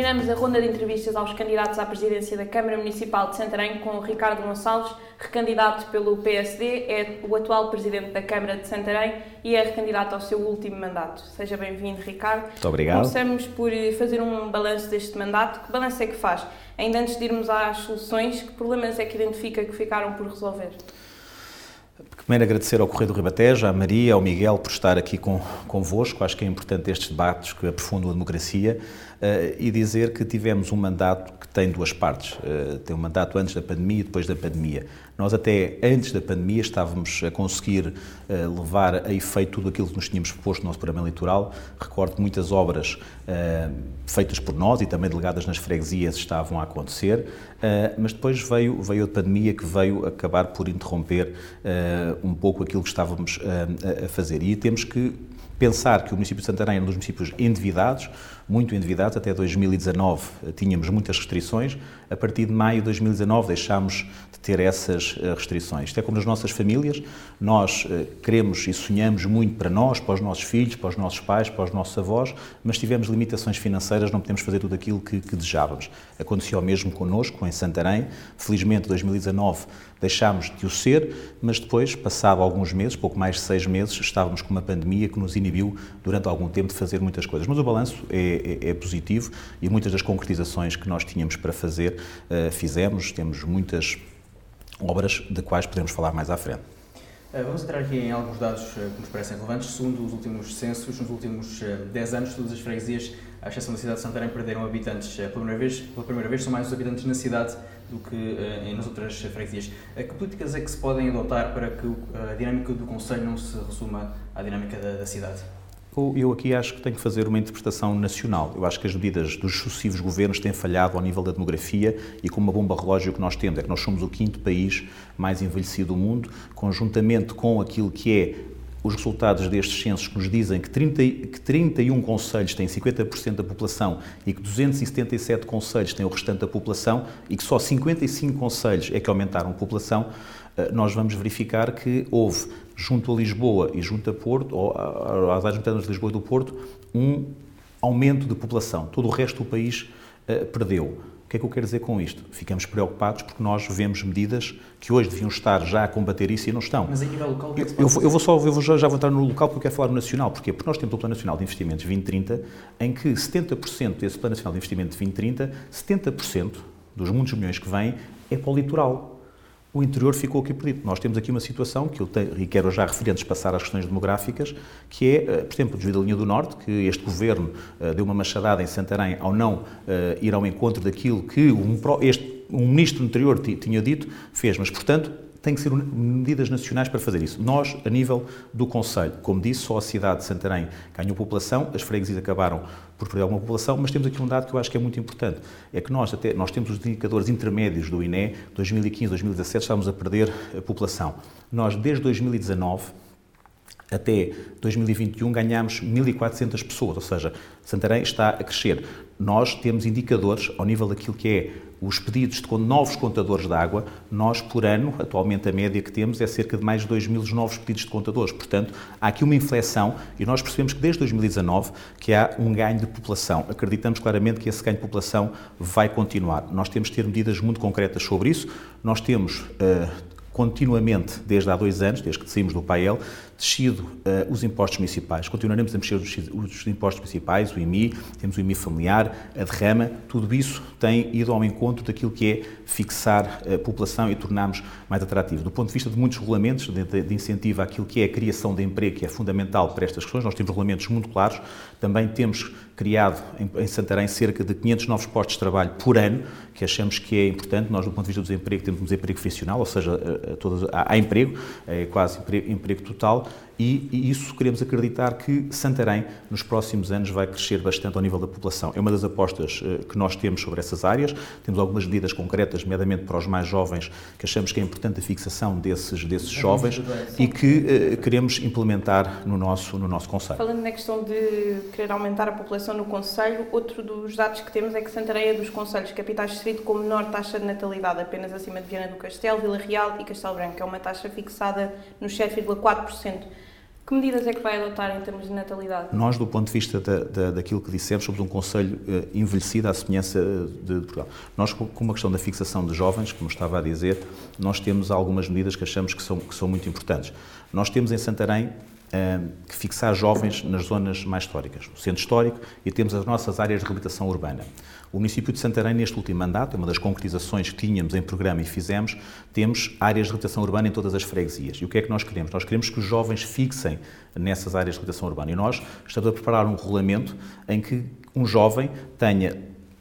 Terminamos a ronda de entrevistas aos candidatos à presidência da Câmara Municipal de Santarém com o Ricardo Gonçalves, recandidato pelo PSD, é o atual presidente da Câmara de Santarém e é recandidato ao seu último mandato. Seja bem-vindo, Ricardo. Muito obrigado. Começamos por fazer um balanço deste mandato. Que balanço é que faz? Ainda antes de irmos às soluções, que problemas é que identifica que ficaram por resolver? Primeiro agradecer ao Correio do Ribatejo, à Maria, ao Miguel por estar aqui convosco. Acho que é importante estes debates que aprofundam a democracia e dizer que tivemos um mandato que tem duas partes. Tem um mandato antes da pandemia e depois da pandemia. Nós até antes da pandemia estávamos a conseguir levar a efeito tudo aquilo que nos tínhamos proposto no nosso programa eleitoral. Recordo que muitas obras feitas por nós e também delegadas nas freguesias estavam a acontecer, mas depois veio a pandemia que veio acabar por interromper um pouco aquilo que estávamos a fazer. E temos que pensar que o município de Santarém é um dos municípios endividados, muito endividados. Até 2019 tínhamos muitas restrições. A partir de maio de 2019 deixámos de ter essas restrições. Isto é como nas nossas famílias. Nós queremos e sonhamos muito para nós, para os nossos filhos, para os nossos pais, para os nossos avós, mas tivemos limitações financeiras, não podemos fazer tudo aquilo que desejávamos. Aconteceu o mesmo connosco, em Santarém. Felizmente, em 2019 deixámos de o ser, mas depois, passado alguns meses, pouco mais de 6 meses, estávamos com uma pandemia que nos inibiu durante algum tempo de fazer muitas coisas. Mas o balanço é positivo e muitas das concretizações que nós tínhamos para fazer fizemos. Temos muitas obras de quais podemos falar mais à frente. Vamos entrar aqui em alguns dados que nos parecem relevantes. Segundo os últimos censos, nos últimos 10 anos, todas as freguesias, à exceção da cidade de Santarém, perderam habitantes pela primeira vez. São mais os habitantes na cidade do que nas outras freguesias. Que políticas é que se podem adotar para que a dinâmica do concelho não se resuma à dinâmica da cidade? Eu aqui acho que tenho que fazer uma interpretação nacional. Eu acho que as medidas dos sucessivos governos têm falhado ao nível da demografia e com uma bomba relógio que nós temos é que nós somos o 5º país mais envelhecido do mundo, conjuntamente com aquilo que é os resultados destes censos que nos dizem que 31 concelhos têm 50% da população e que 277 concelhos têm o restante da população e que só 55 concelhos é que aumentaram a população. Nós vamos verificar que houve, junto a Lisboa e junto a Porto, ou às áreas metropolitanas de Lisboa e do Porto, um aumento de população. Todo o resto do país perdeu. O que é que eu quero dizer com isto? Ficamos preocupados porque nós vemos medidas que hoje deviam estar já a combater isso e não estão. Mas em nível local, o que é que se já vou entrar no local porque eu quero falar no nacional. Porquê? Porque nós temos o Plano Nacional de Investimentos 2030, em que 70% desse Plano Nacional de Investimento 2030, 70% dos muitos milhões que vêm é para o litoral. O interior ficou aqui perdido. Nós temos aqui uma situação que eu quero já referir antes de passar às questões demográficas, que é, por exemplo, o desvio da linha do Norte, que este governo deu uma machadada em Santarém ao não ir ao encontro daquilo que um ministro anterior tinha dito, fez. Mas, portanto, tem que ser medidas nacionais para fazer isso. Nós, a nível do concelho, como disse, só a cidade de Santarém ganhou população, as freguesias acabaram por perder alguma população, mas temos aqui um dado que eu acho que é muito importante, é que nós temos os indicadores intermédios do INE, 2015, 2017, estávamos a perder a população. Nós, desde 2019 até 2021, ganhámos 1.400 pessoas, ou seja, Santarém está a crescer. Nós temos indicadores ao nível daquilo que é os pedidos de novos contadores de água. Nós, por ano, atualmente a média que temos é cerca de mais de 2.000 novos pedidos de contadores. Portanto, há aqui uma inflexão e nós percebemos que desde 2019 que há um ganho de população. Acreditamos claramente que esse ganho de população vai continuar. Nós temos de ter medidas muito concretas sobre isso. Nós temos continuamente, desde há 2 anos, desde que saímos do PAEL, descido os impostos municipais. Continuaremos a mexer os impostos municipais, o IMI, temos o IMI familiar, a derrama, tudo isso tem ido ao encontro daquilo que é fixar a população e tornarmos mais atrativo. Do ponto de vista de muitos regulamentos de incentivo àquilo que é a criação de emprego, que é fundamental para estas questões, nós temos regulamentos muito claros, também temos criado em Santarém cerca de 500 novos postos de trabalho por ano, que achamos que é importante. Nós, do ponto de vista do desemprego, temos um desemprego friccional, ou seja, há emprego, é quase emprego total, e isso queremos acreditar que Santarém, nos próximos anos, vai crescer bastante ao nível da população. É uma das apostas que nós temos sobre essas áreas. Temos algumas medidas concretas, nomeadamente para os mais jovens, que achamos que é importante a fixação desses jovens e que queremos implementar no nosso concelho. Falando na questão de querer aumentar a população no concelho, outro dos dados que temos é que Santarém é dos concelhos capitais de distrito com menor taxa de natalidade, apenas acima de Viana do Castelo, Vila Real e Castelo Branco. É uma taxa fixada nos 7,4%. Que medidas é que vai adotar em termos de natalidade? Nós, do ponto de vista daquilo que dissemos, somos um concelho envelhecido à semelhança de Portugal. Nós, com uma questão da fixação de jovens, como estava a dizer, nós temos algumas medidas que achamos que são muito importantes. Nós temos em Santarém que fixar jovens nas zonas mais históricas, no centro histórico, e temos as nossas áreas de reabilitação urbana. O município de Santarém, neste último mandato, é uma das concretizações que tínhamos em programa e fizemos, temos áreas de reabilitação urbana em todas as freguesias. E o que é que nós queremos? Nós queremos que os jovens fixem nessas áreas de reabilitação urbana. E nós estamos a preparar um regulamento em que um jovem tenha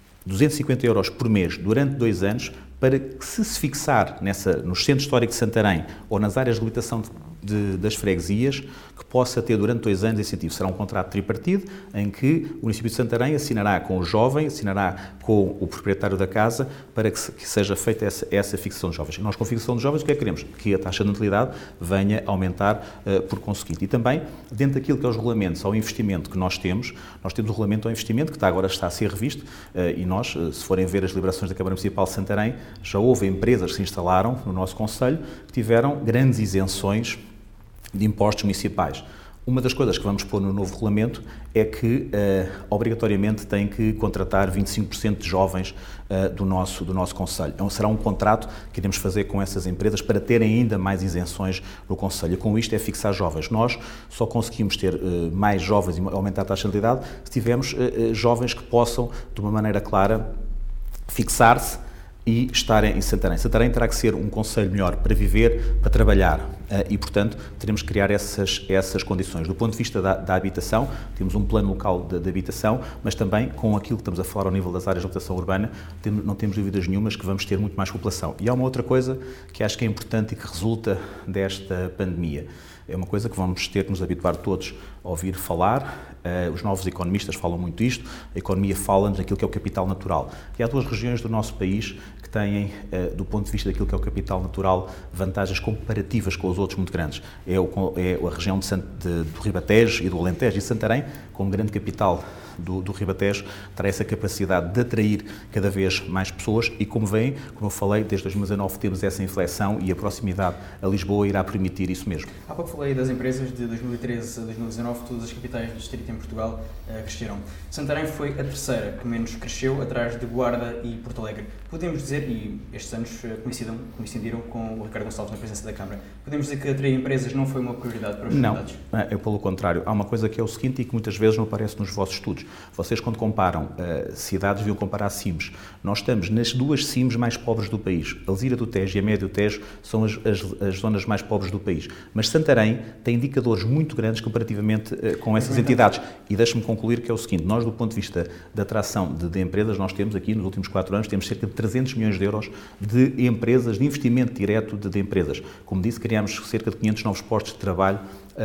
250 euros por mês durante 2 anos para que, se fixar no Centro Histórico de Santarém ou nas áreas de reabilitação das freguesias, que possa ter durante 2 anos incentivo. Será um contrato tripartido em que o município de Santarém assinará com o jovem, assinará com o proprietário da casa para que seja feita essa fixação de jovens. E nós, com a fixação de jovens, o que é que queremos? Que a taxa de natalidade venha a aumentar por conseguinte. E também, dentro daquilo que é os regulamentos ao investimento que nós temos o regulamento ao investimento que agora está a ser revisto e nós, se forem ver as deliberações da Câmara Municipal de Santarém, já houve empresas que se instalaram no nosso concelho que tiveram grandes isenções de impostos municipais. Uma das coisas que vamos pôr no novo regulamento é que, obrigatoriamente, tem que contratar 25% de jovens do nosso concelho. Então, será um contrato que iremos fazer com essas empresas para terem ainda mais isenções no concelho. Com isto é fixar jovens. Nós só conseguimos ter mais jovens e aumentar a taxa de natalidade se tivermos jovens que possam, de uma maneira clara, fixar-se e estarem em Santarém. Santarém terá que ser um concelho melhor para viver, para trabalhar e, portanto, teremos que criar essas condições. Do ponto de vista da habitação, temos um plano local de habitação, mas também com aquilo que estamos a falar ao nível das áreas de habitação urbana, não temos dúvidas nenhumas que vamos ter muito mais população. E há uma outra coisa que acho que é importante e que resulta desta pandemia. É uma coisa que vamos ter que nos habituar todos a ouvir falar. Os novos economistas falam muito isto. A economia fala-nos daquilo que é o capital natural. E há 2 regiões do nosso país que têm, do ponto de vista daquilo que é o capital natural, vantagens comparativas com os outros muito grandes. É a região do Ribatejo e do Alentejo. E Santarém, como grande capital do Ribatejo, terá essa capacidade de atrair cada vez mais pessoas e, como eu falei, desde 2019 temos essa inflexão e a proximidade a Lisboa irá permitir isso mesmo. Há pouco falei das empresas de 2013 a 2019, todas as capitais do distrito em Portugal cresceram. Santarém foi a terceira que menos cresceu, atrás de Guarda e Porto Alegre. Podemos dizer, e estes anos coincidiram com o Ricardo Gonçalves na presença da Câmara, podemos dizer que atrair empresas não foi uma prioridade para os cidades? Não, pelo contrário. Há uma coisa que é o seguinte e que muitas vezes não aparece nos vossos estudos. Vocês, quando comparam cidades, deviam comparar CIMs. Nós estamos nas 2 CIMs mais pobres do país. A Alzira do Tejo e a Médio Tejo são as zonas mais pobres do país. Mas Santarém tem indicadores muito grandes comparativamente com essas entidades. E deixe-me concluir que é o seguinte, nós, do ponto de vista da atração de empresas, nós temos aqui, nos últimos 4 anos, temos cerca de 300 milhões de euros de empresas, de investimento direto de empresas. Como disse, criámos cerca de 500 novos postos de trabalho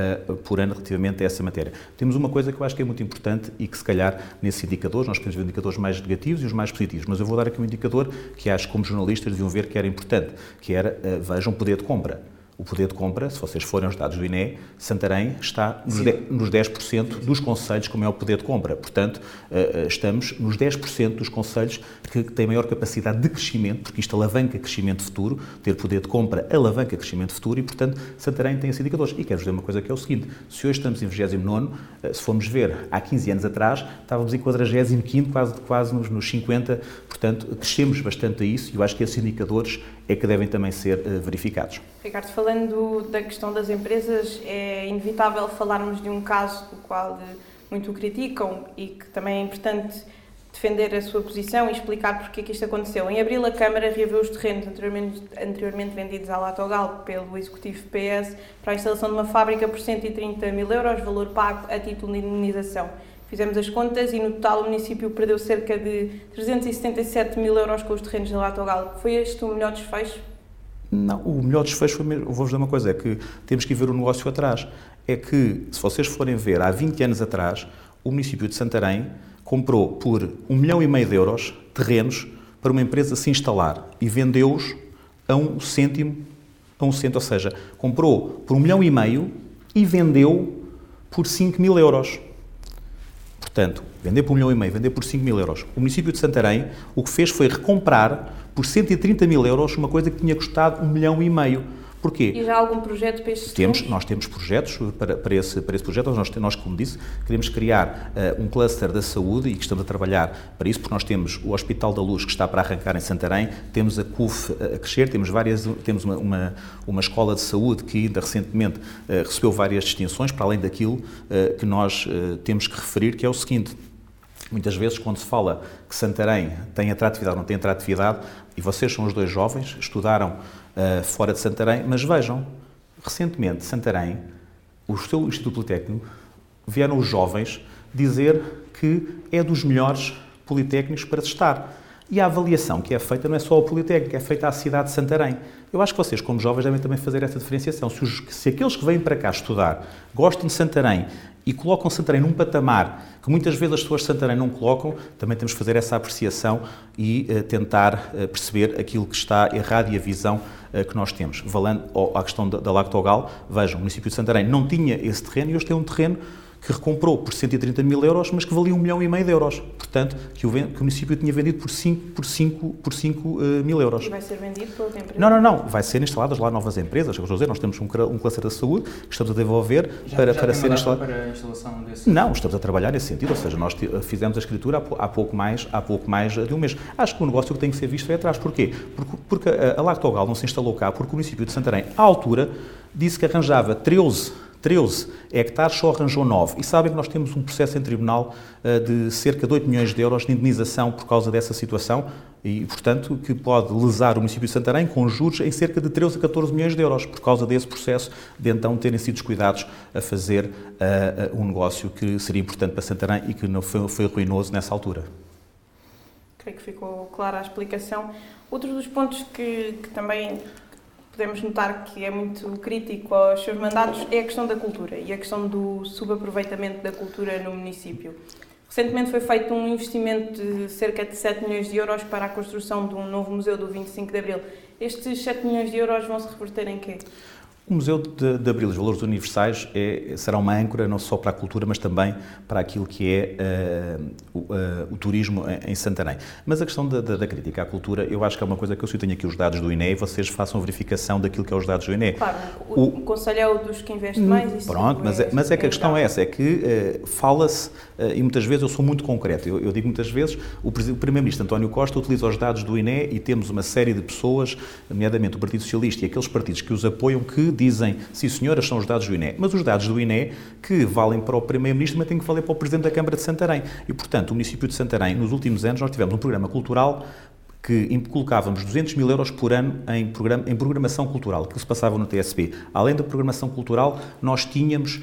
por ano relativamente a essa matéria. Temos uma coisa que eu acho que é muito importante e que, se calhar, nesses indicadores, nós temos indicadores mais negativos e os mais positivos, mas eu vou dar aqui um indicador que acho que, como jornalistas, deviam ver que era importante, que era, vejam, o poder de compra. O poder de compra, se vocês forem aos dados do INE, Santarém está nos 10% dos concelhos como é o poder de compra. Portanto, estamos nos 10% dos concelhos que têm maior capacidade de crescimento, porque isto alavanca crescimento futuro, ter poder de compra alavanca crescimento futuro e, portanto, Santarém tem esses indicadores. E quero-vos dizer uma coisa que é o seguinte, se hoje estamos em 29º, se formos ver, há 15 anos atrás, estávamos em 45º, quase nos 50, portanto, crescemos bastante a isso e eu acho que esses indicadores é que devem também ser verificados. Ricardo, falando da questão das empresas, é inevitável falarmos de um caso do qual muito criticam e que também é importante defender a sua posição e explicar porque é que isto aconteceu. Em abril, a Câmara reaveu os terrenos anteriormente vendidos à Latogal pelo Executivo PS para a instalação de uma fábrica por 130 mil euros, valor pago a título de indemnização. Fizemos as contas e, no total, o município perdeu cerca de 377 mil euros com os terrenos da Latogal. Foi este o melhor desfecho? Não, o melhor desfecho foi mesmo, vou-vos dizer uma coisa, é que temos que ver o negócio atrás. É que, se vocês forem ver, há 20 anos atrás, o município de Santarém comprou por 1,5 milhão de euros terrenos para uma empresa se instalar e vendeu-os a 1 cêntimo, ou seja, comprou por 1,5 milhão e vendeu por 5 mil euros. Portanto, vender por 1,5 milhão, vender por 5 mil euros. O município de Santarém o que fez foi recomprar por 130 mil euros uma coisa que tinha custado 1,5 milhão. Porquê? E já há algum projeto para estes Nós temos projetos para esse projeto. Nós, como disse, queremos criar um cluster da saúde e que estamos a trabalhar para isso, porque nós temos o Hospital da Luz, que está para arrancar em Santarém, temos a CUF a crescer, temos uma escola de saúde que ainda recentemente recebeu várias distinções, para além daquilo que nós temos que referir, que é o seguinte: muitas vezes, quando se fala que Santarém tem atratividade ou não tem atratividade, e vocês são os dois jovens, estudaram fora de Santarém, mas vejam, recentemente, Santarém, o seu Instituto Politécnico, vieram os jovens dizer que é dos melhores politécnicos para se estar. E a avaliação que é feita não é só ao Politécnico, é feita à cidade de Santarém. Eu acho que vocês, como jovens, devem também fazer essa diferenciação. Se aqueles que vêm para cá estudar gostam de Santarém e colocam Santarém num patamar que muitas vezes as pessoas de Santarém não colocam, também temos que fazer essa apreciação e tentar perceber aquilo que está errado e a visão que nós temos. Valendo à questão da Lactogal, vejam, o município de Santarém não tinha esse terreno e hoje tem um terreno que recomprou por 130 mil euros, mas que valia 1,5 milhão de euros. Portanto, que o município tinha vendido por 5 mil euros. E vai ser vendido por outra empresa? Não. Vai ser instaladas lá novas empresas. Eu estou a dizer, nós temos um cluster da saúde que estamos a desenvolver para ser instalado. Para a instalação desse... Não, estamos a trabalhar nesse sentido. Ou seja, nós fizemos a escritura há pouco mais de um mês. Acho que o negócio que tem que ser visto é atrás. Porquê? Porque a Lactogal não se instalou cá porque o município de Santarém, à altura, disse que arranjava 13 hectares, só arranjou 9. E sabem que nós temos um processo em tribunal de cerca de 8 milhões de euros de indemnização por causa dessa situação e, portanto, que pode lesar o município de Santarém com juros em cerca de 13 a 14 milhões de euros por causa desse processo de então terem sido descuidados a fazer um negócio que seria importante para Santarém e que não foi ruinoso nessa altura. Creio que ficou clara a explicação. Outro dos pontos que também podemos notar que é muito crítico aos seus mandatos é a questão da cultura e a questão do subaproveitamento da cultura no município. Recentemente foi feito um investimento de cerca de 7 milhões de euros para a construção de um novo museu do 25 de Abril. Estes 7 milhões de euros vão se reverter em quê? O Museu de Abril, os Valores Universais, será uma âncora não só para a cultura, mas também para aquilo que é o turismo em Santarém. Mas a questão da crítica à cultura, eu acho que é uma coisa que eu tenho aqui os dados do INE e vocês façam a verificação daquilo que é os dados do INE. Claro, o Conselho é o dos que investe mais. Isso pronto, mas é que a questão é essa, é que fala-se, e muitas vezes eu sou muito concreto, eu digo muitas vezes, o Primeiro-Ministro António Costa utiliza os dados do INE e temos uma série de pessoas, nomeadamente o Partido Socialista e aqueles partidos que os apoiam, que dizem, sim senhoras, são os dados do INE, mas os dados do INE que valem para o Primeiro-Ministro também têm que valer para o Presidente da Câmara de Santarém. E, portanto, o município de Santarém, nos últimos anos, nós tivemos um programa cultural que colocávamos 200 mil euros por ano em programação cultural, que se passava no TSP. Além da programação cultural, nós tínhamos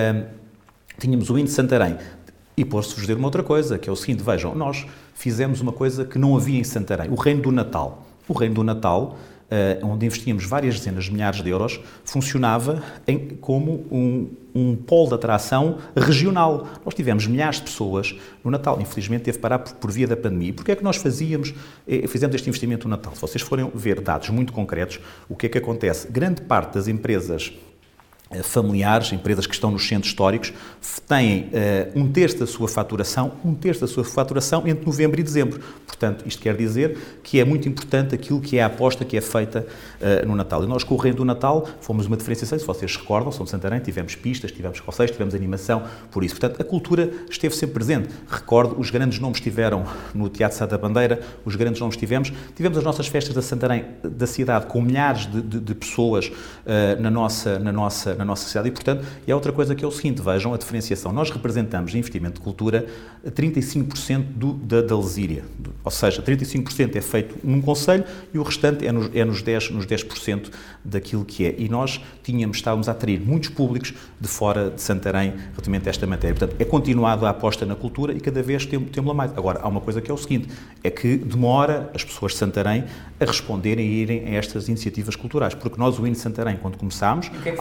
o Índice Santarém. E posso-vos dizer uma outra coisa, que é o seguinte, vejam, nós fizemos uma coisa que não havia em Santarém, o Reino do Natal. O Reino do Natal, onde investíamos várias dezenas de milhares de euros, funcionava como um polo de atração regional. Nós tivemos milhares de pessoas no Natal. Infelizmente teve que parar por via da pandemia. Porquê é que nós fizemos este investimento no Natal? Se vocês forem ver dados muito concretos, o que é que acontece? Grande parte das empresas familiares, empresas que estão nos centros históricos, têm um terço da sua faturação entre novembro e dezembro. Portanto, isto quer dizer que é muito importante aquilo que é a aposta que é feita no Natal. E nós, com o Reino do Natal, fomos uma diferenciação, se vocês se recordam, somos de Santarém, tivemos pistas, tivemos calceiros, tivemos animação, por isso. Portanto, a cultura esteve sempre presente. Recordo, os grandes nomes estiveram no Teatro Santa Bandeira, os grandes nomes tivemos as nossas festas da Santarém, da cidade, com milhares de pessoas na nossa cidade e, portanto, e há outra coisa que é o seguinte, vejam a diferenciação. Nós representamos em investimento de cultura 35% da lesíria, ou seja, 35% é feito num concelho e o restante é nos 10% daquilo que é. E nós estávamos a atrair muitos públicos de fora de Santarém relativamente a esta matéria. Portanto, é continuado a aposta na cultura e cada vez temos-la mais. Agora, há uma coisa que é o seguinte, é que demora as pessoas de Santarém a responderem e irem a estas iniciativas culturais, porque nós, o INE Santarém, quando começámos, há uns anos...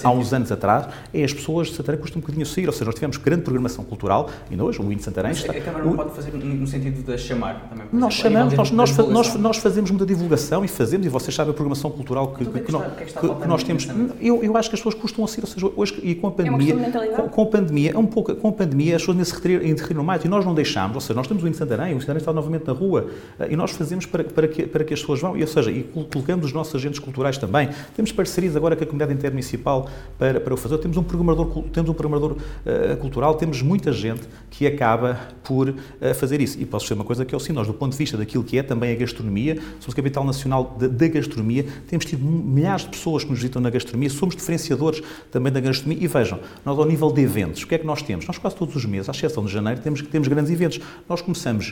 há uns anos atrás, as pessoas de Santarém custam um bocadinho a sair, ou seja, nós tivemos grande programação cultural, e hoje o IN de Santarém está... A Câmara não pode fazer no sentido de chamar também, por nós exemplo, chamamos, nós fazemos muita divulgação e fazemos, e vocês sabem a programação cultural que nós temos. Eu acho que as pessoas custam a sair, ou seja, hoje, e com a pandemia, com a pandemia as pessoas se retiram mais, e nós não deixamos, ou seja, nós temos o IN de Santarém, o Santarém está novamente na rua, e nós fazemos para que as pessoas vão, ou seja, e colocamos os nossos agentes culturais também. Temos parcerias agora com a comunidade intermunicipal para o fazer. Temos um programador cultural, temos muita gente que acaba por fazer isso. E posso dizer uma coisa que é o sim, nós do ponto de vista daquilo que é também a gastronomia, somos a capital nacional da gastronomia, temos tido milhares de pessoas que nos visitam na gastronomia, somos diferenciadores também da gastronomia e vejam, nós ao nível de eventos, o que é que nós temos? Nós quase todos os meses, à exceção de janeiro, temos grandes eventos. Nós começamos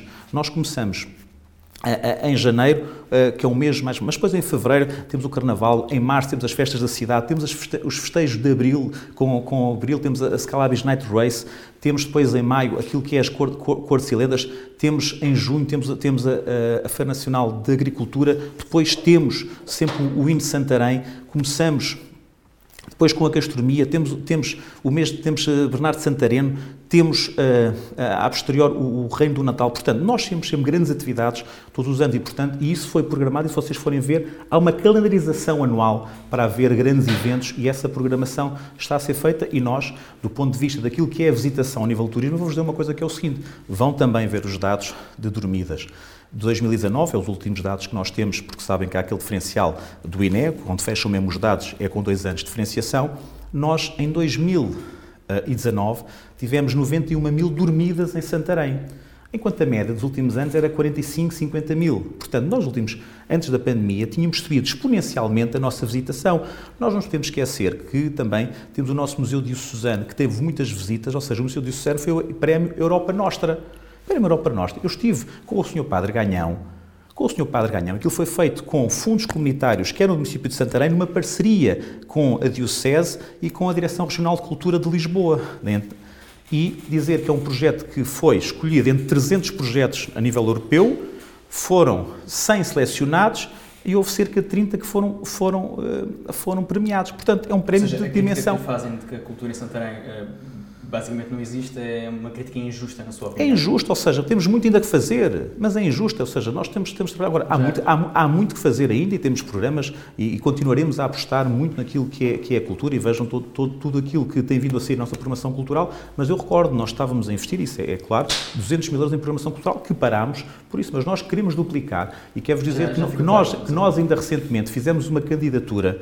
em janeiro, que é um mês mais... Mas depois em fevereiro temos o Carnaval, em março temos as festas da cidade, temos os festejos de abril, com abril temos a Scalabis Night Race, temos depois em maio aquilo que é as Cordcilendas, temos em junho temos a Feira Nacional de Agricultura, depois temos sempre o IN de Santarém, começamos... Depois com a gastronomia, temos Bernardo Santareno, temos a posterior o Reino do Natal. Portanto, nós temos sempre grandes atividades todos os anos e isso foi programado e se vocês forem ver, há uma calendarização anual para haver grandes eventos e essa programação está a ser feita e nós, do ponto de vista daquilo que é a visitação a nível do turismo, vou-vos dizer uma coisa que é o seguinte, vão também ver os dados de dormidas. De 2019, é os últimos dados que nós temos, porque sabem que há aquele diferencial do INE, onde fecham mesmo os dados, é com 2 anos de diferenciação. Nós, em 2019, tivemos 91 mil dormidas em Santarém, enquanto a média dos últimos anos era 45, 50 mil. Portanto, nós, antes da pandemia, tínhamos subido exponencialmente a nossa visitação. Nós não nos podemos esquecer que também temos o nosso Museu Diocesano, que teve muitas visitas, ou seja, o Museu Diocesano foi o Prémio Europa Nostra. Eu estive com o Sr. Padre Ganhão, aquilo foi feito com fundos comunitários, quer no município de Santarém, numa parceria com a Diocese e com a Direção Regional de Cultura de Lisboa. E dizer que é um projeto que foi escolhido entre 300 projetos a nível europeu, foram 100 selecionados e houve cerca de 30 que foram premiados. Portanto, é um prémio de dimensão. A crítica que fazem de que a cultura em Santarém basicamente não existe, é uma crítica injusta na sua opinião. É injusta, ou seja, temos muito ainda que fazer, mas é injusta, ou seja, nós temos de trabalhar agora. Há muito que fazer ainda e temos programas e continuaremos a apostar muito naquilo que é a cultura e vejam tudo aquilo que tem vindo a ser a nossa programação cultural, mas eu recordo, nós estávamos a investir, isso é claro, 200 mil euros em programação cultural, que parámos por isso, mas nós queremos duplicar e quero-vos dizer que nós ainda recentemente fizemos uma candidatura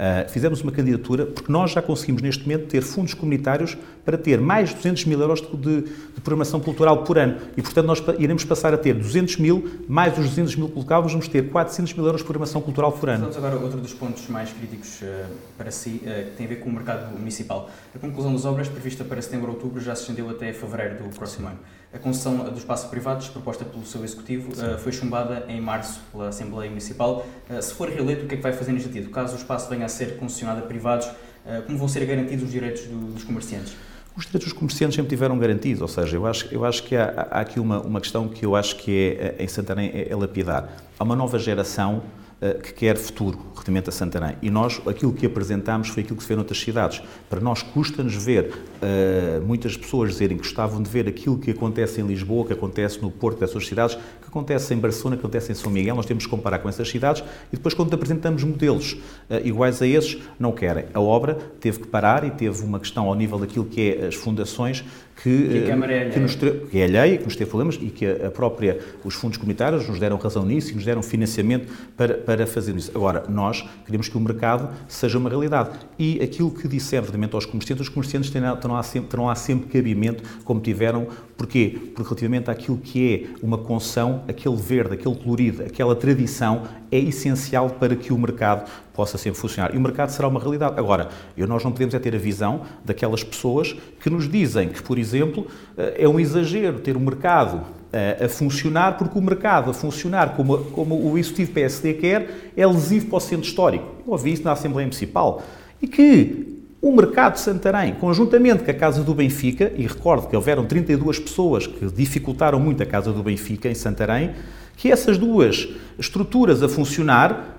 porque nós já conseguimos neste momento ter fundos comunitários para ter mais de 200 mil euros de programação cultural por ano. E, portanto, nós iremos passar a ter 200 mil, mais os 200 mil colocados, vamos ter 400 mil euros de programação cultural por ano. Vamos agora outro dos pontos mais críticos para si, que tem a ver com o mercado municipal. A conclusão das obras, prevista para setembro ou outubro, já se estendeu até fevereiro do próximo ano. A concessão do espaço privado, proposta pelo seu Executivo, foi chumbada em março pela Assembleia Municipal. Se for reeleito, o que é que vai fazer neste sentido? Caso o espaço venha a ser concessionado a privados, como vão ser garantidos os direitos dos comerciantes? Os direitos dos comerciantes sempre tiveram garantidos, ou seja, eu acho que há aqui uma questão que eu acho que em Santarém é lapidar. Há uma nova geração que quer futuro relativamente a Santarém. E nós, aquilo que apresentámos foi aquilo que se vê noutras cidades. Para nós custa-nos ver muitas pessoas dizerem que gostavam de ver aquilo que acontece em Lisboa, que acontece no Porto dessas cidades, que acontece em Barcelona, que acontece em São Miguel. Nós temos que comparar com essas cidades e depois quando apresentamos modelos iguais a esses, não querem. A obra teve que parar e teve uma questão ao nível daquilo que é as fundações que é alheia, que nos teve problemas e que os fundos comunitários nos deram razão nisso e nos deram financiamento para fazer isso. Agora, nós queremos que o mercado seja uma realidade. E aquilo que dissemos relativamente aos comerciantes, os comerciantes terão lá sempre cabimento, como tiveram. Porquê? Porque relativamente àquilo que é uma concessão, aquele verde, aquele colorido, aquela tradição, é essencial para que o mercado possa sempre funcionar. E o mercado será uma realidade. Agora, nós não podemos ter a visão daquelas pessoas que nos dizem que, por exemplo, é um exagero ter o mercado a funcionar, porque o mercado a funcionar como o Executivo PSD quer é lesivo para o centro histórico. Eu ouvi isso na Assembleia Municipal. E que o mercado de Santarém, conjuntamente com a Casa do Benfica, e recordo que houveram 32 pessoas que dificultaram muito a Casa do Benfica em Santarém, que essas duas estruturas a funcionar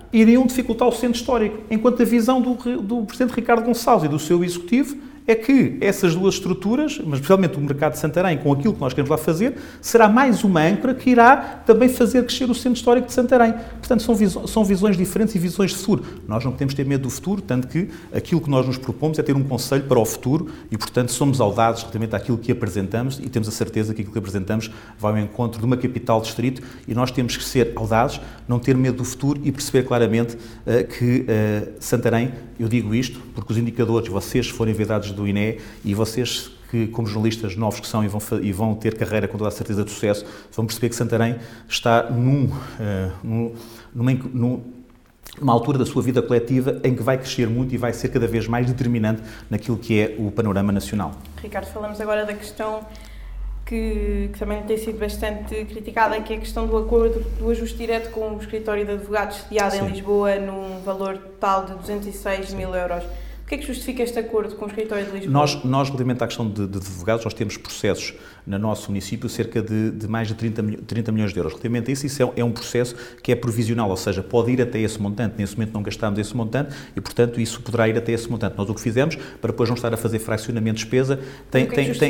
iriam dificultar o centro histórico. Enquanto a visão do Presidente Ricardo Gonçalves e do seu Executivo é que essas duas estruturas, mas especialmente o mercado de Santarém, com aquilo que nós queremos lá fazer, será mais uma âncora que irá também fazer crescer o centro histórico de Santarém. Portanto, são visões diferentes e visões de futuro. Nós não podemos ter medo do futuro, tanto que aquilo que nós nos propomos é ter um conselho para o futuro e, portanto, somos audazes relativamente àquilo que apresentamos e temos a certeza que aquilo que apresentamos vai ao encontro de uma capital distrito e nós temos que ser audazes, não ter medo do futuro e perceber claramente que Santarém, eu digo isto porque os indicadores, vocês forem ver dados do INE e vocês que, como jornalistas novos que são e vão ter carreira com toda a certeza de sucesso, vão perceber que Santarém está numa altura da sua vida coletiva em que vai crescer muito e vai ser cada vez mais determinante naquilo que é o panorama nacional. Ricardo, falamos agora da questão que também tem sido bastante criticada, que é a questão do acordo do ajuste direto com o escritório de advogados sediado em Lisboa num valor total de 206 mil euros. O que é que justifica este acordo com o escritório de Lisboa? Nós relativamente à questão de advogados, nós temos processos no nosso município cerca de mais de 30 milhões de euros. Relativamente a isso é um processo que é provisional, ou seja, pode ir até esse montante. Nesse momento não gastámos esse montante e, portanto, isso poderá ir até esse montante. Nós o que fizemos, para depois não estar a fazer fracionamento de despesa, tem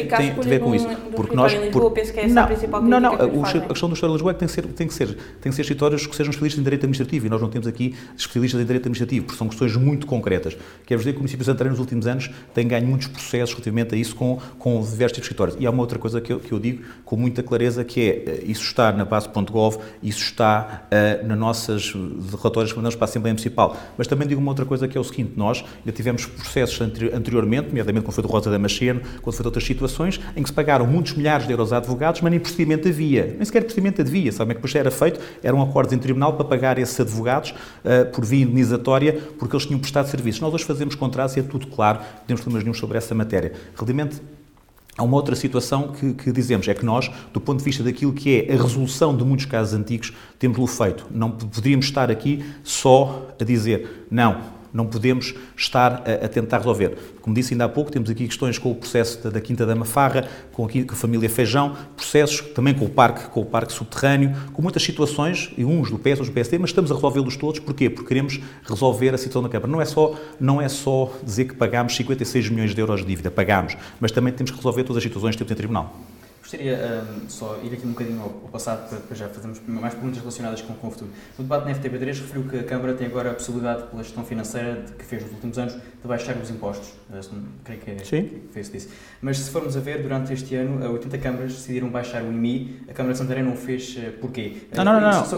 a ver com isso. Porque nós... Lisboa, penso que é essa a principal crítica a questão do escritório de Lisboa é que tem que ser escritórios que sejam especialistas em direito administrativo e nós não temos aqui especialistas em direito administrativo, porque são questões muito concretas. Quero dizer que o município de Santarém nos últimos anos tem ganho muitos processos relativamente a isso com diversos tipos de escritórios. E há uma outra coisa que eu digo com muita clareza, que é, isso está na base.gov, isso está nas nossas relatórios que mandamos para a Assembleia Municipal. Mas também digo uma outra coisa, que é o seguinte: nós já tivemos processos anteriormente, nomeadamente quando foi do Rosa Damasceno, quando foi de outras situações, em que se pagaram muitos milhares de euros a advogados, mas nem procedimento havia. Nem sequer procedimento havia. Sabem que depois era feito? Eram acordos em tribunal para pagar esses advogados por via indenizatória, porque eles tinham prestado serviços. Nós hoje fazemos contratos e é tudo claro, não temos problemas nenhum sobre essa matéria. Relativamente há uma outra situação que dizemos, é que nós, do ponto de vista daquilo que é a resolução de muitos casos antigos, temos-lo feito. Não poderíamos estar aqui só a dizer, não podemos estar a tentar resolver. Como disse ainda há pouco, temos aqui questões com o processo da Quinta da Mafarra, com a família Feijão, processos também com o parque subterrâneo, com muitas situações, e uns do PS, outros do PSD, mas estamos a resolvê-los todos. Porquê? Porque queremos resolver a situação da Câmara. Não é só dizer que pagámos 56 milhões de euros de dívida, pagámos, mas também temos que resolver todas as situações que temos em tribunal. Gostaria só ir aqui um bocadinho ao passado, para depois já fazermos mais perguntas relacionadas com o futuro. No debate na FTP3 referiu que a Câmara tem agora a possibilidade, pela gestão financeira que fez nos últimos anos, de baixar os impostos. Creio que foi isso que disse. Mas se formos a ver, durante este ano, 80 câmaras decidiram baixar o IMI. A Câmara de Santarém não fez porquê? Não.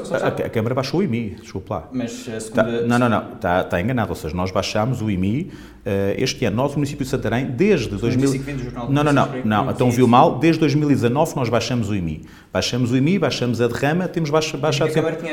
A Câmara baixou o IMI, desculpe lá. Mas a segunda... Está enganado. Ou seja, nós baixámos o IMI este ano. Nós, o município de Santarém, desde 2000... Não. Então viu mal. Desde 2019 nós baixamos o IMI. Baixamos a derrama, temos baixado... A Câmara tinha...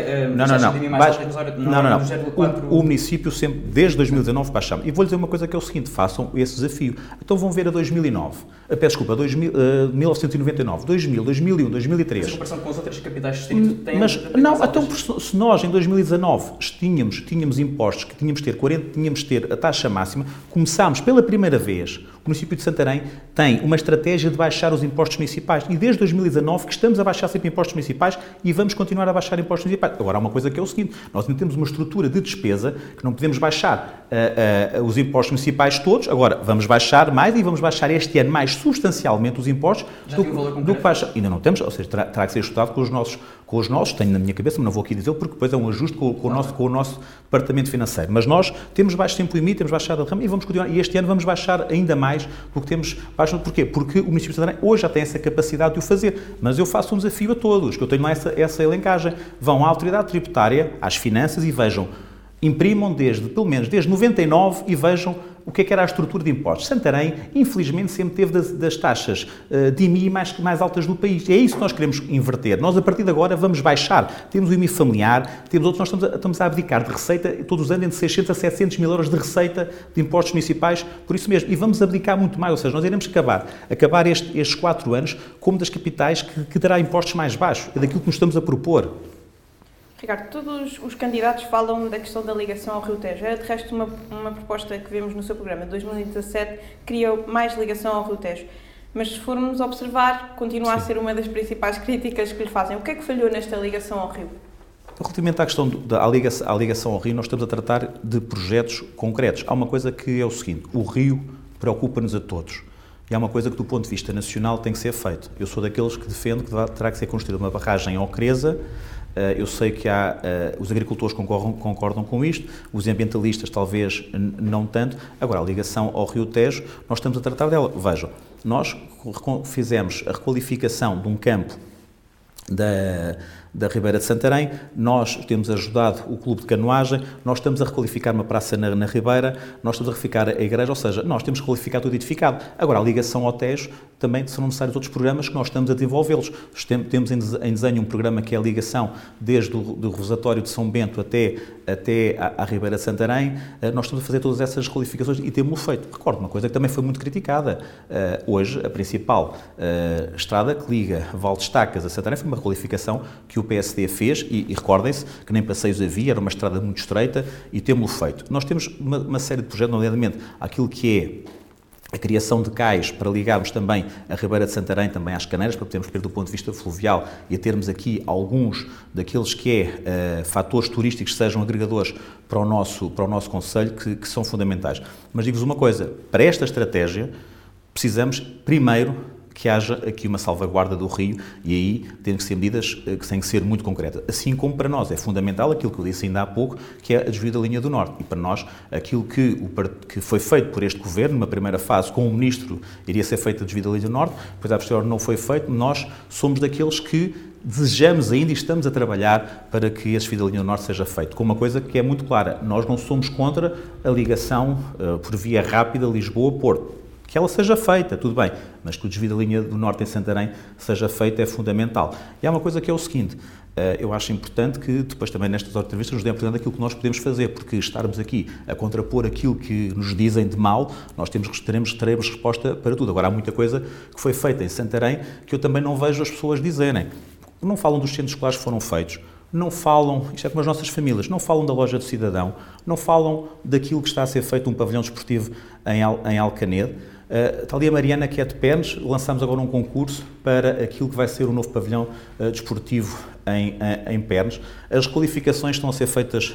O município sempre, desde 2019, baixamos. E vou-lhe dizer uma coisa que é o seguinte: façam esse desafio. Então vão ver a 2009. Peço desculpa, 1999, 2000, 2001, 2003. Mas em comparação com as outras capitais de distrito, tem... Então, se nós em 2019 tínhamos impostos que tínhamos de ter a taxa máxima, começámos pela primeira vez. O município de Santarém tem uma estratégia de baixar os impostos municipais e desde 2019 que estamos a baixar sempre impostos municipais e vamos continuar a baixar impostos municipais. Agora, há uma coisa que é o seguinte: nós ainda temos uma estrutura de despesa que não podemos baixar os impostos municipais todos. Agora, vamos baixar mais e vamos baixar este ano mais substancialmente os impostos do que baixa. Ainda não temos, ou seja, terá que ser estudado com os nossos, tenho na minha cabeça, mas não vou aqui dizer, porque depois é um ajuste com o nosso departamento financeiro. Mas nós temos baixo sempre o IMI, temos baixado a derrama e vamos continuar. E este ano vamos baixar ainda mais do que temos baixado. Porquê? Porque o município de Santarém hoje já tem essa capacidade de o fazer. Mas eu faço um desafio a todos, que eu tenho lá essa elencagem. Vão à autoridade tributária, às finanças e vejam, imprimam pelo menos desde 99 e vejam o que era a estrutura de impostos. Santarém, infelizmente, sempre teve das taxas de IMI mais altas do país. E é isso que nós queremos inverter. Nós, a partir de agora, vamos baixar. Temos o IMI familiar, nós estamos a abdicar de receita, todos os anos, entre 600 a 700 mil euros de receita de impostos municipais, por isso mesmo. E vamos abdicar muito mais, ou seja, nós iremos acabar estes 4 anos como das capitais que terá impostos mais baixos. É daquilo que nos estamos a propor. Ricardo, todos os candidatos falam da questão da ligação ao Rio Tejo. Era, de resto, uma proposta que vemos no seu programa de 2017, queria mais ligação ao Rio Tejo. Mas, se formos observar, continua a ser uma das principais críticas que lhe fazem. O que é que falhou nesta ligação ao Rio? Relativamente à questão da ligação ao Rio, nós estamos a tratar de projetos concretos. Há uma coisa que é o seguinte, o Rio preocupa-nos a todos. E há uma coisa que, do ponto de vista nacional, tem que ser feito. Eu sou daqueles que defendo que terá que ser construída uma barragem ao Creza. Eu sei que os agricultores concordam com isto, os ambientalistas talvez não tanto. Agora, a ligação ao Rio Tejo, nós estamos a tratar dela. Vejam, nós fizemos a requalificação de um campo da Ribeira de Santarém, nós temos ajudado o Clube de Canoagem, nós estamos a requalificar uma praça na Ribeira, nós estamos a requalificar a igreja, ou seja, nós temos requalificado tudo edificado. Agora, a ligação ao Tejo, também serão necessários outros programas que nós estamos a desenvolvê-los. Temos em desenho um programa que é a ligação desde o Rosatório de São Bento até à Ribeira de Santarém. Nós estamos a fazer todas essas requalificações e temos-lo feito. Recordo uma coisa que também foi muito criticada. Hoje, a principal estrada que liga Val de Estacas a Santarém foi uma requalificação que o PSD fez e recordem-se que nem passeios havia, era uma estrada muito estreita e temos-lo feito. Nós temos uma série de projetos, nomeadamente aquilo que é a criação de cais para ligarmos também a Ribeira de Santarém também às Caneiras, para podermos ver do ponto de vista fluvial e a termos aqui alguns daqueles que fatores turísticos que sejam agregadores para o nosso concelho que são fundamentais. Mas digo-vos uma coisa, para esta estratégia precisamos primeiro que haja aqui uma salvaguarda do rio e aí têm que ser medidas que têm que ser muito concretas. Assim como para nós é fundamental aquilo que eu disse ainda há pouco, que é a desvio da linha do Norte. E para nós, aquilo que foi feito por este Governo, numa primeira fase, com o Ministro, iria ser feito a desvio da linha do Norte, depois a posterior não foi feito, nós somos daqueles que desejamos ainda e estamos a trabalhar para que a desvio da linha do Norte seja feito. Com uma coisa que é muito clara, nós não somos contra a ligação por via rápida Lisboa-Porto. Que ela seja feita, tudo bem, mas que o desvio da linha do Norte em Santarém seja feito é fundamental. E há uma coisa que é o seguinte, eu acho importante que depois também nestas entrevistas nos dêem a oportunidade daquilo que nós podemos fazer, porque estarmos aqui a contrapor aquilo que nos dizem de mal, nós teremos resposta para tudo. Agora, há muita coisa que foi feita em Santarém que eu também não vejo as pessoas dizerem. Não falam dos centros escolares que foram feitos, não falam, isto é como as nossas famílias, não falam da loja do cidadão, não falam daquilo que está a ser feito um pavilhão desportivo em Alcanede. Está ali a Mariana, que é de Pernes, lançamos agora um concurso para aquilo que vai ser o novo pavilhão desportivo em Pernes. As requalificações estão a ser feitas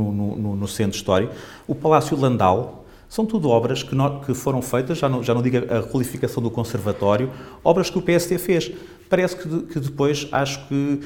no centro histórico. O Palácio Landau, são tudo obras que foram feitas, já não digo a requalificação do conservatório, obras que o PSD fez. Parece que depois acho que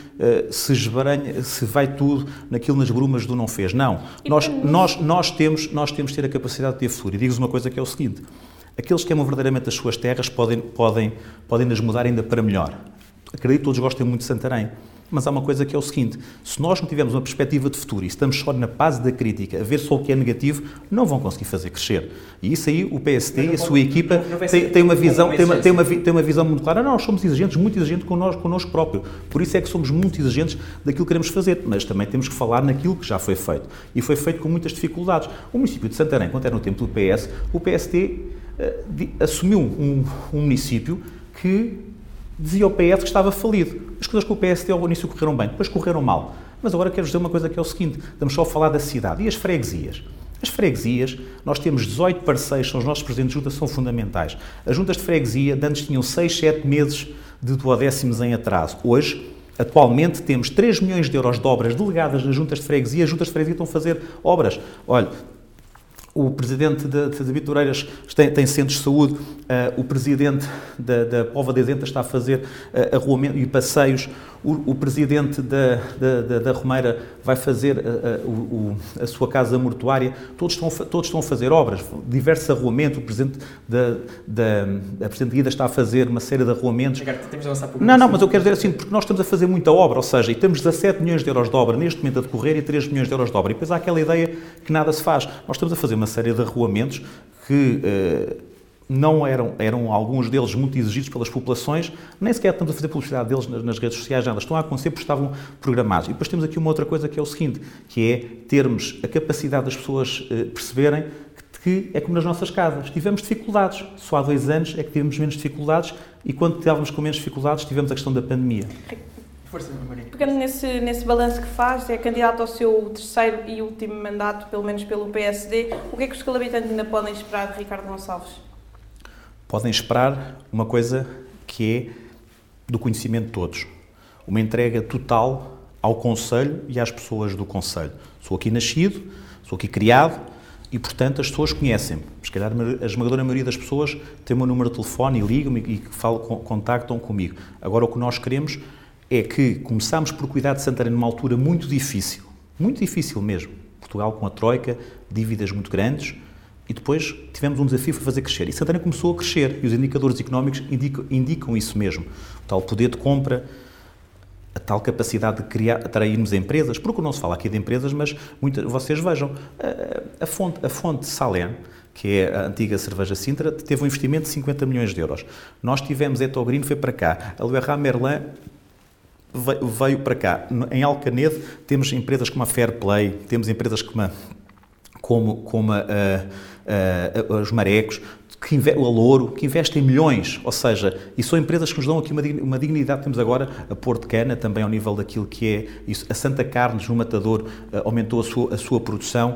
se vai tudo naquilo nas brumas do não fez. Não, nós temos de ter a capacidade de ter futuro. E digo-vos uma coisa que é o seguinte, aqueles que amam verdadeiramente as suas terras podem as mudar ainda para melhor. Acredito que todos gostem muito de Santarém, mas há uma coisa que é o seguinte, se nós não tivermos uma perspectiva de futuro e estamos só na base da crítica, a ver só o que é negativo, não vão conseguir fazer crescer. E isso aí, o PSD e a sua equipa tem uma visão muito clara. Não, nós somos exigentes, muito exigentes connosco próprio. Por isso é que somos muito exigentes daquilo que queremos fazer, mas também temos que falar naquilo que já foi feito. E foi feito com muitas dificuldades. O município de Santarém, quando era no tempo do PS, o PSD assumiu um município que dizia ao PS que estava falido. As coisas com o PSD ao início correram bem, depois correram mal. Mas agora quero dizer uma coisa que é o seguinte, estamos só a falar da cidade. E as freguesias? As freguesias, nós temos 18 parceiros, são os nossos presidentes de junta, são fundamentais. As juntas de freguesia, de antes tinham 6, 7 meses de duodécimos em atraso. Hoje, atualmente, temos 3 milhões de euros de obras delegadas nas juntas de freguesia. As juntas de freguesia estão a fazer obras. Olha, o presidente de Vitoreiras tem centros de saúde, o presidente da Póvoa de Isenta está a fazer arruamento e passeios, o presidente da Romeira vai fazer a sua casa mortuária, todos estão a fazer obras, diversos arruamentos, o presidente a Presidente Guida está a fazer uma série de arruamentos. Temos de avançar por Não, mas eu quero dizer assim, porque nós estamos a fazer muita obra, ou seja, e temos 17 milhões de euros de obra neste momento a decorrer e 3 milhões de euros de obra, e depois há aquela ideia que nada se faz. Nós estamos a fazer uma série de arruamentos que não eram alguns deles muito exigidos pelas populações, nem sequer estamos a fazer publicidade deles nas redes sociais, nada, estão a acontecer porque estavam programados. E depois temos aqui uma outra coisa que é o seguinte, que é termos a capacidade das pessoas perceberem que é como nas nossas casas, tivemos dificuldades, só há 2 anos é que tivemos menos dificuldades e quando estávamos com menos dificuldades tivemos a questão da pandemia. Força, Maria. Pegando nesse balanço que faz, é candidato ao seu 3º e último mandato, pelo menos pelo PSD, o que é que os calabitantes ainda podem esperar de Ricardo Gonçalves? Podem esperar uma coisa que é do conhecimento de todos. Uma entrega total ao Conselho e às pessoas do Conselho. Sou aqui nascido, sou aqui criado e, portanto, as pessoas conhecem-me. Se calhar a esmagadora maioria das pessoas tem o meu número de telefone e ligam-me e contactam comigo. Agora, o que nós queremos é que começámos por cuidar de Santarém numa altura muito difícil mesmo. Portugal com a Troika, dívidas muito grandes, e depois tivemos um desafio para fazer crescer. E Santarém começou a crescer, e os indicadores económicos indicam isso mesmo. O tal poder de compra, a tal capacidade de atrairmos empresas, porque não se fala aqui de empresas, mas vocês vejam, a fonte Salern, que é a antiga cerveja Sintra, teve um investimento de 50 milhões de euros. Nós tivemos Etogreen, foi para cá. A Leroy Merlin veio para cá. Em Alcanede temos empresas como a Fairplay, temos empresas como os Marecos, o Alouro, que investem milhões, ou seja, e são empresas que nos dão aqui uma dignidade. Temos agora a Porto Cana, também ao nível daquilo que é isso. A Santa Carnes, no Matador, aumentou a sua produção,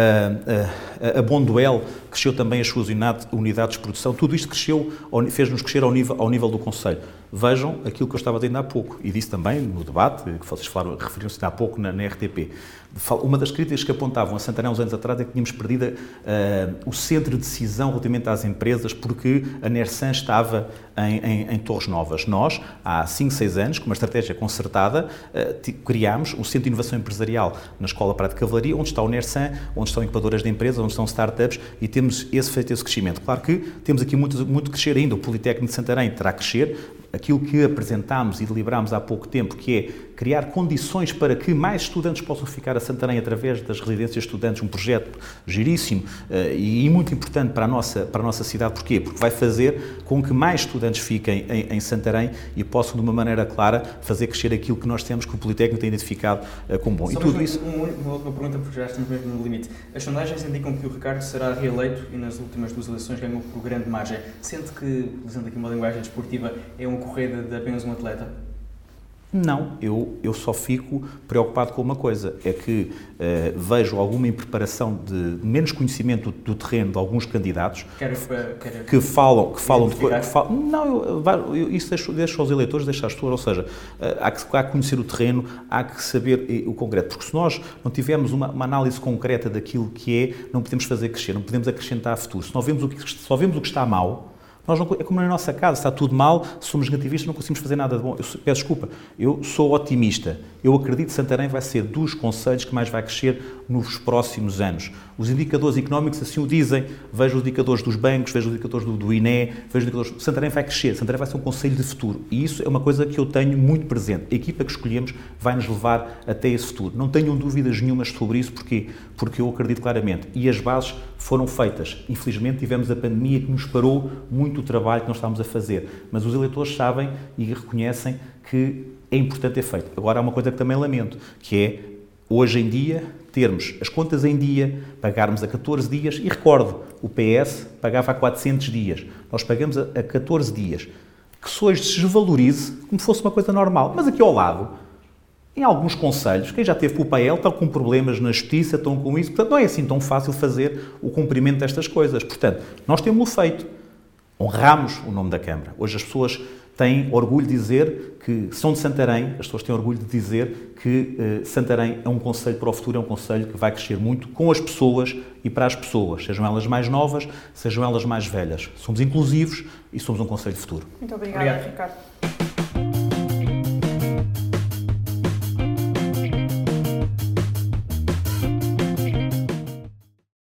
a Bonduel cresceu também as suas unidades de produção. Tudo isto fez-nos crescer ao nível do Conselho. Vejam aquilo que eu estava dizendo há pouco, e disse também no debate, que vocês referiram-se há pouco na RTP. Uma das críticas que apontavam a Santarém uns anos atrás é que tínhamos perdido o centro de decisão relativamente às empresas, porque a Nersan estava em Torres Novas. Nós, há 5, 6 anos, com uma estratégia concertada, criámos um centro de inovação empresarial na Escola Praia de Cavalaria, onde está o Nersan, onde estão incubadoras de empresas, onde estão startups, e temos feito esse crescimento. Claro que temos aqui muito crescer ainda. O Politécnico de Santarém terá que crescer. Aquilo que apresentámos e deliberámos há pouco tempo, que é criar condições para que mais estudantes possam ficar a Santarém através das residências de estudantes, um projeto giríssimo e muito importante para a nossa cidade. Porquê? Porque vai fazer com que mais estudantes fiquem em Santarém e possam, de uma maneira clara, fazer crescer aquilo que nós temos, que o Politécnico tem identificado como bom. Só e tudo isso... Uma última pergunta, porque já estamos mesmo no limite. As sondagens indicam que o Ricardo será reeleito e nas últimas 2 eleições ganhou por grande margem. Sente que, usando aqui uma linguagem desportiva, é uma corrida de apenas um atleta? Não, eu só fico preocupado com uma coisa, é que vejo alguma impreparação de menos conhecimento do terreno de alguns candidatos que falam de... Não, isso deixo aos eleitores, deixo às pessoas, ou seja, há que conhecer o terreno, há que saber o concreto, porque se nós não tivermos uma análise concreta daquilo que é, não podemos fazer crescer, não podemos acrescentar futuro. Se só vemos o que está mal, é como na nossa casa, está tudo mal, se somos negativistas não conseguimos fazer nada de bom. Peço desculpa, eu sou otimista. Eu acredito que Santarém vai ser dos concelhos que mais vai crescer nos próximos anos. Os indicadores económicos assim o dizem. Vejo os indicadores dos bancos, vejo os indicadores do INE, vejo os indicadores... Santarém vai crescer, Santarém vai ser um concelho de futuro. E isso é uma coisa que eu tenho muito presente. A equipa que escolhemos vai nos levar até esse futuro. Não tenham dúvidas nenhumas sobre isso. Porquê? Porque eu acredito claramente. E as bases foram feitas. Infelizmente tivemos a pandemia que nos parou muito o trabalho que nós estávamos a fazer. Mas os eleitores sabem e reconhecem que é importante ter feito. Agora há uma coisa que também lamento, que é, hoje em dia, termos as contas em dia, pagarmos a 14 dias, e recordo, o PS pagava a 400 dias. Nós pagamos a 14 dias. Que se hoje se desvalorize como se fosse uma coisa normal. Mas aqui ao lado, em alguns concelhos, quem já teve com o PAEL estão com problemas na justiça, estão com isso, portanto não é assim tão fácil fazer o cumprimento destas coisas. Portanto, nós temos-lo feito. Honramos o nome da Câmara. Hoje as pessoas têm orgulho de dizer que são de Santarém, as pessoas têm orgulho de dizer que Santarém é um concelho para o futuro, é um concelho que vai crescer muito com as pessoas e para as pessoas, sejam elas mais novas, sejam elas mais velhas. Somos inclusivos e somos um concelho de futuro. Muito obrigada, Ricardo.